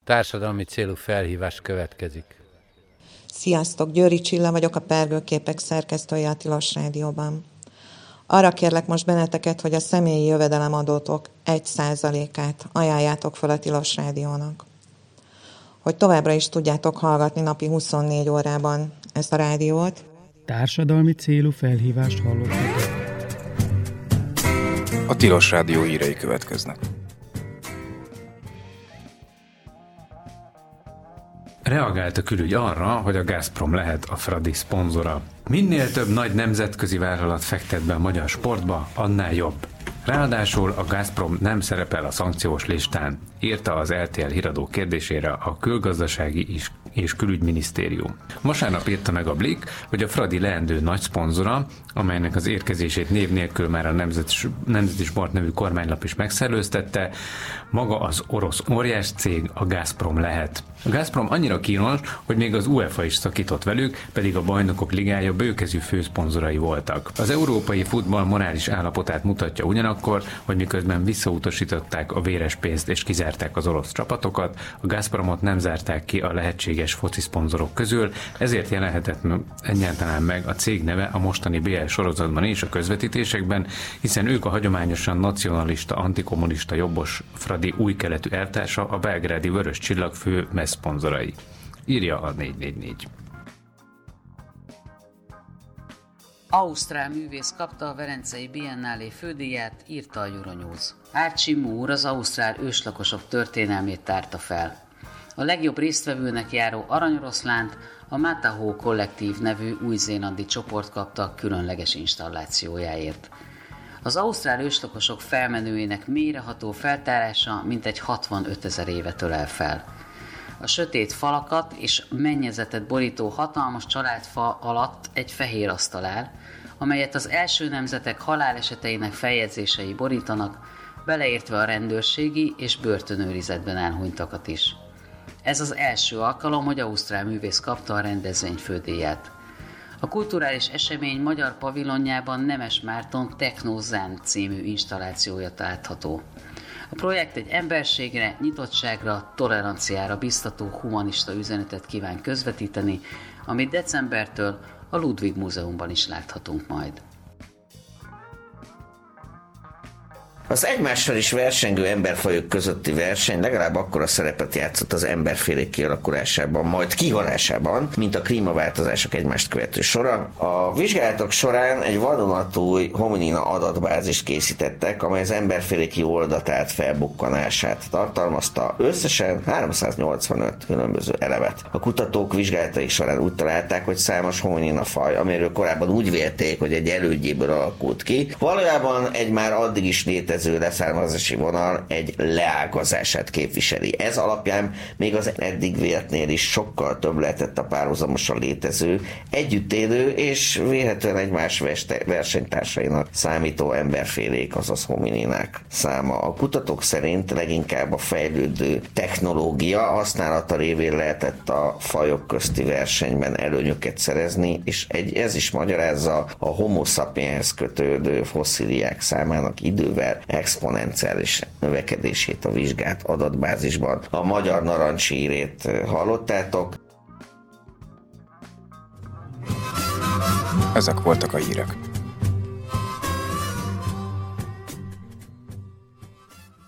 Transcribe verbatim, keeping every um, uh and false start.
Társadalmi célú felhívás következik. Sziasztok, Győri Csilla vagyok, a Pergőképek szerkesztője a Tilos Rádióban. Arra kérlek most benneteket, hogy a személyi jövedelemadótok egy százalékát ajánljátok fel a Tilos Rádiónak. Hogy továbbra is tudjátok hallgatni napi huszonnégy órában ezt a rádiót. Társadalmi célú felhívást hallottatok. A Tilos Rádió hírei következnek. Reagált a külügy arra, hogy a Gazprom lehet a Fradi szponzora. Minél több nagy nemzetközi vállalat fektet be a magyar sportba, annál jobb. Ráadásul a Gazprom nem szerepel a szankciós listán, írta az er té el híradó kérdésére a Külgazdasági és Külügyminisztérium. Vasárnap írta meg a Blik, hogy a Fradi leendő nagy szponzora, amelynek az érkezését név nélkül már a Nemzeti Sport nevű kormánylap is megszellőztette, maga az orosz óriás cég, a Gazprom lehet. A Gazprom annyira kínos, hogy még az UEFA is szakított velük, pedig a Bajnokok Ligája bőkezű főszponzorai voltak. Az európai futball morális állapotát mutatja ugyanakkor, hogy miközben visszautasították a véres pénzt és kizárták az orosz csapatokat, a Gazpromot nem zárták ki a lehetséges foci szponzorok közül, ezért jelenhetett egyáltalán meg a cég neve a mostani bé el sorozatban és a közvetítésekben, hiszen ők a hagyományosan nacionalista, antikommunista jobbos Fradi új keletű elvtársa, a belgrádi Vörös Csillag fő messzponzorai. Írja a négy négy négy. Ausztrál művész kapta a Velencei Biennálé fődíját, írta a Euronews. Archie Moore az ausztrál őslakosok történelmét tárta fel. A legjobb résztvevőnek járó aranyoroszlánt a Mataho Kollektív nevű új-zélandi csoport kapta különleges installációjáért. Az ausztrál őslakosok felmenőinek mélyreható feltárása mintegy hatvanötezer évet ölel fel. A sötét falakat és mennyezetet borító hatalmas családfa alatt egy fehér asztal áll, amelyet az első nemzetek haláleseteinek feljegyzései borítanak, beleértve a rendőrségi és börtönőrizetben elhunytakat is. Ez az első alkalom, hogy ausztrál művész kapta a rendezvény fődíját. A kulturális esemény magyar pavilonjában Nemes Márton Techno Zen című installációja látható. A projekt egy emberségre, nyitottságra, toleranciára biztató humanista üzenetet kíván közvetíteni, amit decembertől a Ludwig Múzeumban is láthatunk majd. Az egymással is versengő emberfajok közötti verseny legalább akkora szerepet játszott az emberfélék kialakulásában, majd kihalásában, mint a klímaváltozások egymást követő sora. A vizsgálatok során egy vadonatúj hominina adatbázist készítettek, amely az emberfélék jól datált felbukkanását tartalmazta, összesen háromszáznyolcvanöt különböző elemet. A kutatók vizsgálataik során úgy találták, hogy számos hominina faj, amiről korábban úgy vélték, hogy egy elődjéből alakult ki, valójában egy már addig is létező leszármazási vonal egy leágazását képviseli. Ez alapján még az eddig véltnél is sokkal több lehetett a párhuzamosan létező, együtt élő és vélhetően egymás versenytársainak számító emberfélék, azaz homininák száma. A kutatók szerint leginkább a fejlődő technológia használata révén lehetett a fajok közti versenyben előnyöket szerezni, és egy, ez is magyarázza a homo sapienshez kötődő fosszíliák számának idővel exponenciális növekedését a vizsgált adatbázisban. A magyar narancshírét hallottátok. Ezek voltak a hírek.